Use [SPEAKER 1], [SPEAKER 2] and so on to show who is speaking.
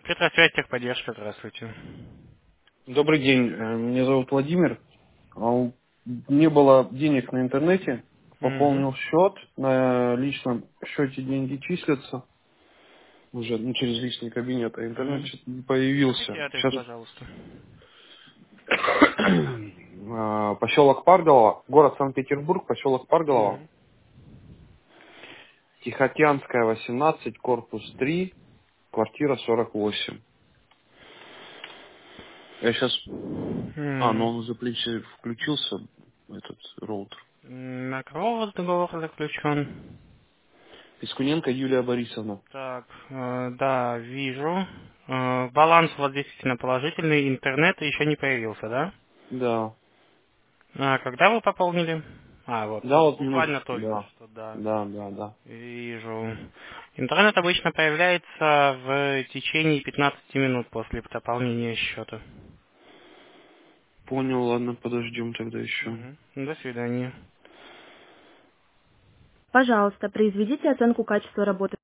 [SPEAKER 1] Петросвязь, техподдержка, здравствуйте.
[SPEAKER 2] Добрый день, меня зовут Владимир. Не было денег на интернете,
[SPEAKER 1] Угу.
[SPEAKER 2] пополнил счет, на личном счете деньги числятся, уже через личный кабинет, а интернет
[SPEAKER 1] Угу.
[SPEAKER 2] что-то не
[SPEAKER 1] Скажите
[SPEAKER 2] появился.
[SPEAKER 1] адрес,
[SPEAKER 2] Сейчас
[SPEAKER 1] пожалуйста.
[SPEAKER 2] поселок Парголово, город Санкт-Петербург, поселок Парголово,
[SPEAKER 1] Угу.
[SPEAKER 2] Тихоокеанская, 18, корпус 3, квартира 48. Я сейчас... ну он уже включился, этот роутер.
[SPEAKER 1] На кого у вас договор заключен?
[SPEAKER 2] Пискуненко Юлия Борисовна.
[SPEAKER 1] Так, да, вижу. Баланс у вас действительно положительный, интернет еще не появился, да?
[SPEAKER 2] Да.
[SPEAKER 1] А когда вы пополнили? Вот,
[SPEAKER 2] Да, вот минут,
[SPEAKER 1] буквально только
[SPEAKER 2] да.
[SPEAKER 1] что, да.
[SPEAKER 2] Да.
[SPEAKER 1] Вижу. Интернет обычно появляется в течение 15 минут после пополнения счета.
[SPEAKER 2] Понял, ладно, подождем тогда еще.
[SPEAKER 1] Мгм. До свидания.
[SPEAKER 3] Пожалуйста, произведите оценку качества работы.